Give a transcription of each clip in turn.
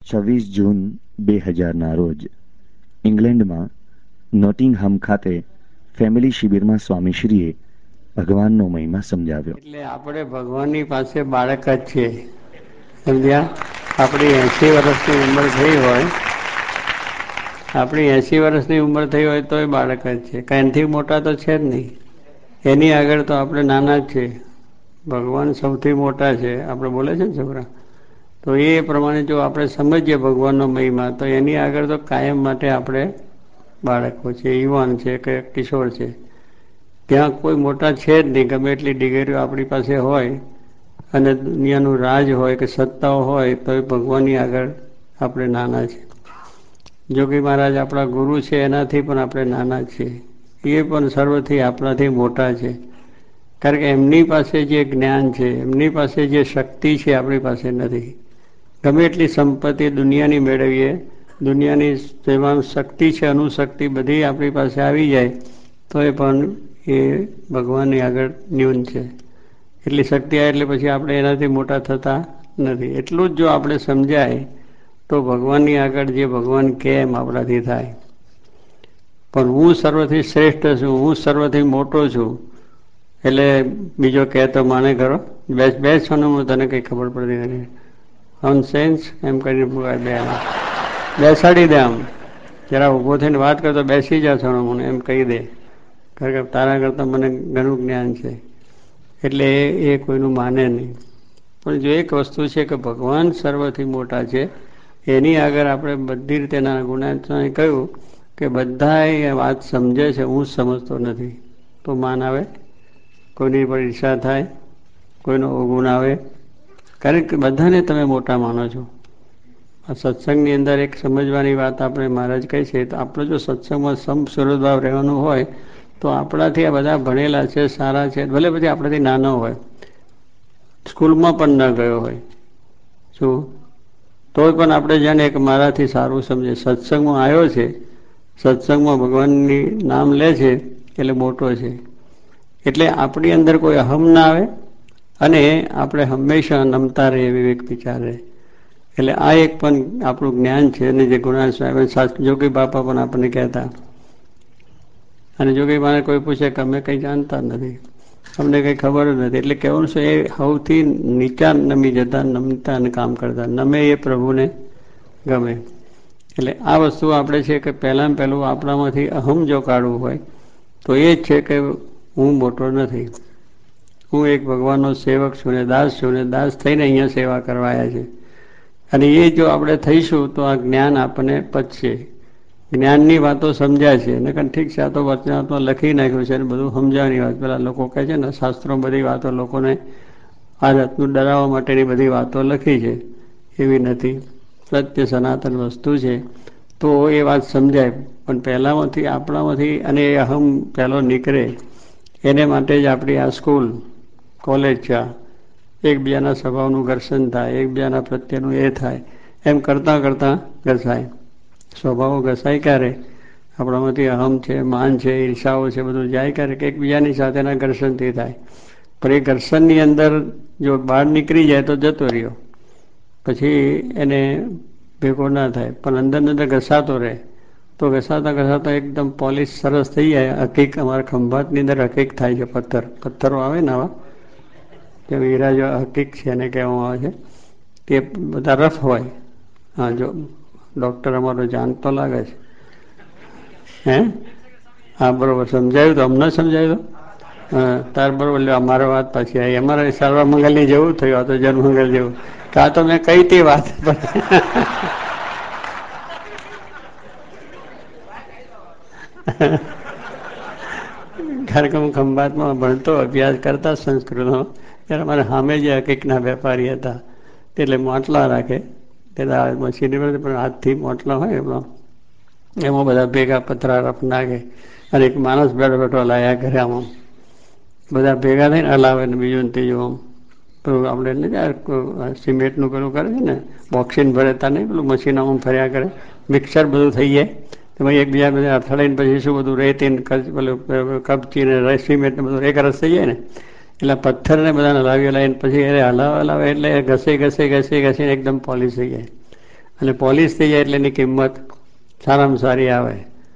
26 જૂન 2000ના રોજ ઇંગ્લેન્ડમાં નોટિંગહામ ખાતે ફેમિલી શિબિરમાં સ્વામીશ્રીએ ભગવાનનો મહિમા સમજાવ્યો. એટલે આપણે ભગવાનની પાસે બાળક જ છે, સમજ્યા? આપણી 80 વર્ષની ઉંમર થઈ હોય, આપણી 80 વર્ષની ઉંમર થઈ હોય તોય બાળક જ છે, કાંઈ એનાથી મોટા તો છે જ નહીં. એની આગળ તો આપણે નાના જ છે. ભગવાન સૌથી મોટા છે, આપણે બોલે છે ને છોકરા. તો એ પ્રમાણે જો આપણે સમજીએ ભગવાનનો મહિમા, તો એની આગળ તો કાયમ માટે આપણે બાળકો છે, યુવાન છે કે કિશોર છે. ત્યાં કોઈ મોટા છે જ નહીં. ગમે એટલી ડિગ્રીઓ આપણી પાસે હોય અને દુનિયાનું રાજ હોય કે સત્તાઓ હોય, તો એ ભગવાનની આગળ આપણે નાના છે. જોગી મહારાજ આપણા ગુરુ છે, એનાથી પણ આપણે નાના છીએ. એ પણ સર્વથી આપણાથી મોટા છે, કારણ કે એમની પાસે જે જ્ઞાન છે, એમની પાસે જે શક્તિ છે, આપણી પાસે નથી. ગમે એટલી સંપત્તિ દુનિયાની મેળવીએ, દુનિયાની જેમાં શક્તિ છે, અનુશક્તિ બધી આપણી પાસે આવી જાય, તો એ પણ એ ભગવાનની આગળ ન્યૂન છે. એટલી શક્તિ આવે એટલે પછી આપણે એનાથી મોટા થતા નથી. એટલું જ જો આપણે સમજાય તો ભગવાનની આગળ જે ભગવાન કે એમ આપણાથી થાય. પણ હું સર્વથી શ્રેષ્ઠ છું, હું સર્વથી મોટો છું, એટલે બીજો કહે તો માને ખરો? બેસવાનું હું તને કંઈ ખબર પડતી નથી, નોનસેન્સ એમ કરીને બેસાડી દે. આમ જરા ઊભો થઈને વાત કરતો બેસી જા છોડો એમ કહી દે, કારણ કે તારા કરતાં મને ઘણું જ્ઞાન છે. એટલે એ કોઈનું માને નહીં. પણ જો એક વસ્તુ છે કે ભગવાન સર્વથી મોટા છે, એની આગળ આપણે બધી રીતે નાના. ગુણાત્માએ કહ્યું કે બધા એ વાત સમજે છે, હું સમજતો નથી. તો માન આવે, કોઈની પર ઈર્ષા થાય, કોઈનો અવગુણ આવે, કારણ કે બધાને તમે મોટા માનો છો. આ સત્સંગની અંદર એક સમજવાની વાત આપણે મહારાજ કહી છે, તો આપણો જો સત્સંગમાં સમસ્વરૂપભાવ રહેવાનું હોય, તો આપણાથી આ બધા ભણેલા છે, સારા છે, ભલે પછી આપણાથી નાનો હોય, સ્કૂલમાં પણ ન ગયો હોય, શું તોય પણ આપણે જાણીએ કે મારાથી સારું સમજે, સત્સંગમાં આવ્યો છે, સત્સંગમાં ભગવાનની નામ લે છે, એટલે મોટો છે. એટલે આપણી અંદર કોઈ અહમ ના આવે અને આપણે હંમેશા નમતા રહે, વિવેક વિચાર રહે. એટલે આ એક પણ આપણું જ્ઞાન છે. અને જે ગુણાન સાહેબ જોગી બાપા પણ આપણને કહેતા, અને જોગી માને કોઈ પૂછે કે અમે કંઈ જાણતા નથી, અમને કંઈ ખબર જ નથી. એટલે કહેવાનું છે, એ સૌથી નીચા નમી જતા, નમતા અને કામ કરતા. નમે એ પ્રભુને ગમે. એટલે આ વસ્તુ આપણે છે કે પહેલાં પહેલું આપણામાંથી અહમ જો કાઢવું હોય, તો એ જ છે કે હું મોટો નથી, હું એક ભગવાનનો સેવક છું ને દાસ છું, ને દાસ થઈને અહીંયા સેવા કરવા આવ્યા છે. અને એ જો આપણે થઈશું તો આ જ્ઞાન આપણને પચશે, જ્ઞાનની વાતો સમજાય છે. અને ઠીક છે, આ તો વચનાત્મા લખી નાખ્યું છે અને બધું સમજાવવાની વાત. પેલા લોકો કહે છે ને, શાસ્ત્રો બધી વાતો લોકોને આ જાતનું ડરાવવા માટેની બધી વાતો લખી છે, એવી નથી. સત્ય સનાતન વસ્તુ છે, તો એ વાત સમજાય. પણ પહેલાંમાંથી આપણામાંથી અને એ અહમ પહેલો નીકળે, એને માટે જ આપણી આ સ્કૂલ કોલેજ છે. એકબીજાના સ્વભાવનું ઘર્ષણ થાય, એકબીજાના પ્રત્યેનું એ થાય, એમ કરતાં કરતાં ઘસાય. સ્વભાવો ઘસાય ક્યારે? આપણામાંથી અહમ છે, માન છે, ઈર્ષાઓ છે, બધું જાય ક્યારે? કે એકબીજાની સાથેના ઘર્ષણથી થાય. પણ એ ઘર્ષણની અંદર જો બહાર નીકળી જાય તો જતો રહ્યો, પછી એને ભેગો ના થાય. પણ અંદર અંદર ઘસાતો રહે, તો ઘસાતા ઘસાતા એકદમ પોલિશ સરસ થઈ જાય. હકીક અમારા ખંભાતની અંદર હકીક થાય છે. પથ્થરો આવે ને આવા, કે હીરા જો હકીક છે એને કહેવામાં આવે છે, તે બધા રફ હોય. હા, જો ડૉક્ટર અમારો જાણતો લાગે છે. હે હા, બરાબર સમજાયું તો? અમને સમજાયું તો હા, તાર બરાબર. એટલે અમારે વાત પાછી આવી. અમારે સર્વમંગલની જેવું થયું, આ તો જન્મંગલ જેવું. તો આ તો મેં કહી હતી વાત. કારણ કે હું ખંભાતમાં ભણતો, અભ્યાસ કરતા સંસ્કૃતનો, ત્યારે અમારે સામે જે હકીકના વેપારી હતા, એટલે મોટલા રાખે, એટલે મશીનરી પણ હાથથી મોટલા હોય એમાં બધા ભેગા પથરા રફ નાખે, અને એક માણસ બેઠો બેઠો લાયા કરે. આમાં બધા ભેગા થઈને હલાવે ને બીજું ને ત્રીજું. આમ પેલું આપણે સિમેન્ટનું પેલું કરે છે ને, બોક્સિંગ ભરેતા નહીં, પેલું મશીન આમ ફર્યા કરે, મિક્સર બધું થઈ જાય. એમાં એકબીજા બધા અથડાઈને પછી શું બધું રેતીને પેલું કપચીને સિમેન્ટને બધું એક રસ થઈ જાય ને, એટલે પથ્થરને બધાને હલાવી પછી એને હલાવે એટલે ઘસે ઘસીને એકદમ પોલિશ થઈ જાય. અને પોલીસ થઈ જાય એટલે એની કિંમત સારામાં સારી આવે,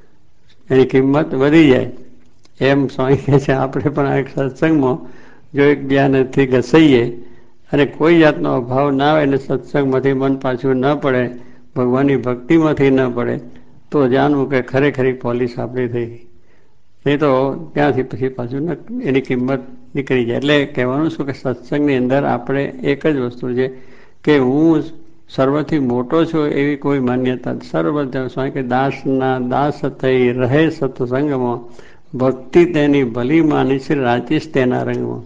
એની કિંમત વધી જાય. એમ સ્વામી કહે છે આપણે પણ આ એક સત્સંગમાં જો એકબીજાથી ઘસાઈએ અને કોઈ જાતનો અભાવ ના આવે અને સત્સંગમાંથી મન પાછું ન પડે, ભગવાનની ભક્તિમાંથી ન પડે, તો જાણવું કે ખરેખરી પોલીસ આપણી થઈ ગઈ. નહીં તો ત્યાંથી પછી પાછું એની કિંમત નીકળી જાય. એટલે કહેવાનું શું કે સત્સંગની અંદર આપણે એક જ વસ્તુ છે કે હું સર્વથી મોટો છું એવી કોઈ માન્યતા. સર્વ સ્વામી કે દાસના દાસ થઈ રહે સત્સંગમાં, ભક્તિ તેની ભલી માની છે રાચીશ તેના રંગમાં.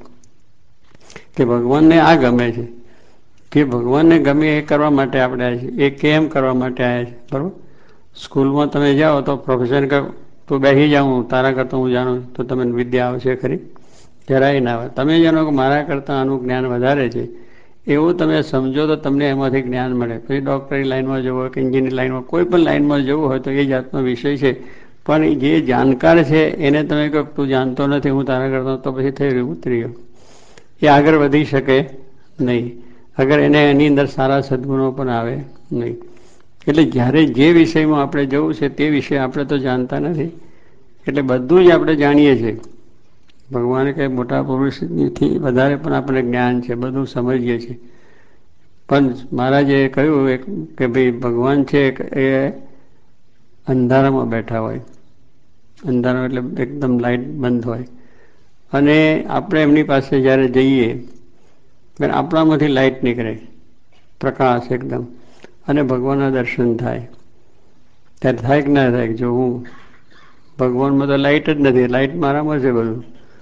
કે ભગવાનને આ ગમે છે, કે ભગવાનને ગમે એ કરવા માટે આપણે આવ્યા છીએ. એ કેમ કરવા માટે આવ્યા છે? બરાબર. સ્કૂલમાં તમે જાઓ તો પ્રોફેસર કહે તું બેસી જાઉં તારા કરતાં હું જાણું, તો તમને વિદ્યા આવશે ખરી? જરાય ના આવે. તમે જાણો કે મારા કરતાં આનું જ્ઞાન વધારે છે એવું તમે સમજો તો તમને એમાંથી જ્ઞાન મળે. પછી ડૉક્ટરી લાઈનમાં જવું હોય કે એન્જિનિયરિંગ લાઈનમાં, કોઈ પણ લાઈનમાં જવું હોય તો એ જાતનો વિષય છે. પણ જે જાણકાર છે એને તમે કહો તું જાણતો નથી હું તારા કરતાં, તો પછી થઈ રહ્યું ઉતરી ગયો, એ આગળ વધી શકે નહીં અગર એને એની અંદર સારા સદ્ગુણો પણ આવે નહીં. એટલે જ્યારે જે વિષયમાં આપણે જવું છે તે વિષય આપણે તો જાણતા નથી, એટલે બધું જ આપણે જાણીએ છીએ. ભગવાને કંઈ મોટા પુરુષથી વધારે પણ આપણે જ્ઞાન છે, બધું સમજીએ છીએ. પણ મહારાજે કહ્યું કે ભાઈ ભગવાન છે એ અંધારામાં બેઠા હોય, અંધારામાં એટલે એકદમ લાઇટ બંધ હોય, અને આપણે એમની પાસે જ્યારે જઈએ ત્યારે આપણામાંથી લાઇટ નીકળે, પ્રકાશ એકદમ, અને ભગવાનના દર્શન થાય. ત્યારે થાય કે ના થાય? જો હું ભગવાનમાં તો લાઇટ જ નથી, લાઇટ મારામાં છે, બધું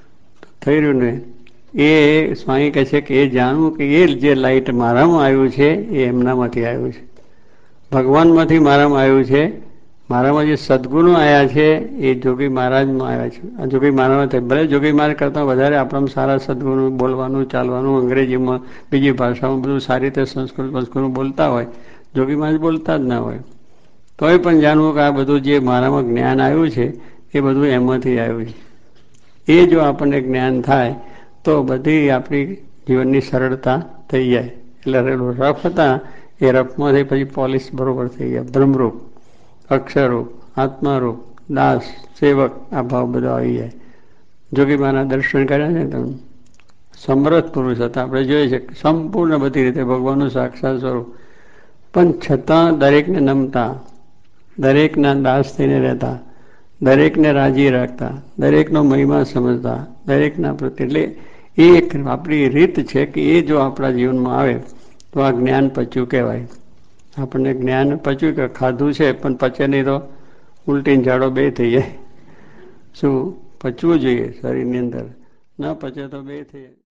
થઈ રહ્યું ને. એ સ્વામી કહે છે કે એ જાણવું કે એ જે લાઇટ મારામાં આવ્યું છે એ એમનામાંથી આવ્યું છે, ભગવાનમાંથી મારામાં આવ્યું છે. મારામાં જે સદ્ગુણો આવ્યા છે એ જોગી મહારાજમાં આવ્યા છે. આ જોગી મહારાજમાં થાય, ભલે જોગી મહારાજ કરતાં વધારે આપણામાં સારા સદ્ગુણો, બોલવાનું, ચાલવાનું, અંગ્રેજીમાં, બીજી ભાષામાં બધું સારી રીતે સંસ્કૃત બોલતા હોય, જોગી મહારાજ બોલતા જ ના હોય, તોય પણ જાણવું કે આ બધું જે મારામાં જ્ઞાન આવ્યું છે એ બધું એમાંથી આવ્યું છે. એ જો આપણને જ્ઞાન થાય તો બધી આપણી જીવનની સરળતા થઈ જાય. એટલે રફ હતા એ રફમાંથી પછી પોલીસ બરોબર થઈ ગયા, બ્રહ્મરૂપ, અક્ષરરૂપ, આત્મારૂપ, દાસ, સેવક, આ ભાવ બધો આવી જાય. જોગી માના દર્શન કર્યા છે તમે, સમર્થ પુરુષ હતા, આપણે જોઈએ છે સંપૂર્ણ બધી રીતે ભગવાનનું સાક્ષાત સ્વરૂપ, પણ છતાં દરેકને નમતા, દરેકના દાસ થઈને રહેતા, દરેકને રાજી રાખતા, દરેકનો મહિમા સમજતા, દરેકના પ્રત્યે. એટલે એ એક આપણી રીત છે કે એ જો આપણા જીવનમાં આવે તો આ જ્ઞાન પચ્યું કહેવાય. આપણને જ્ઞાન પચ્યું કે ખાધું છે પણ પચે નહીં તો ઉલટીને ઝાડો બે થઈ જાય. શું પચવું જોઈએ શરીરની અંદર, ન પચે તો બે થઈ જાય.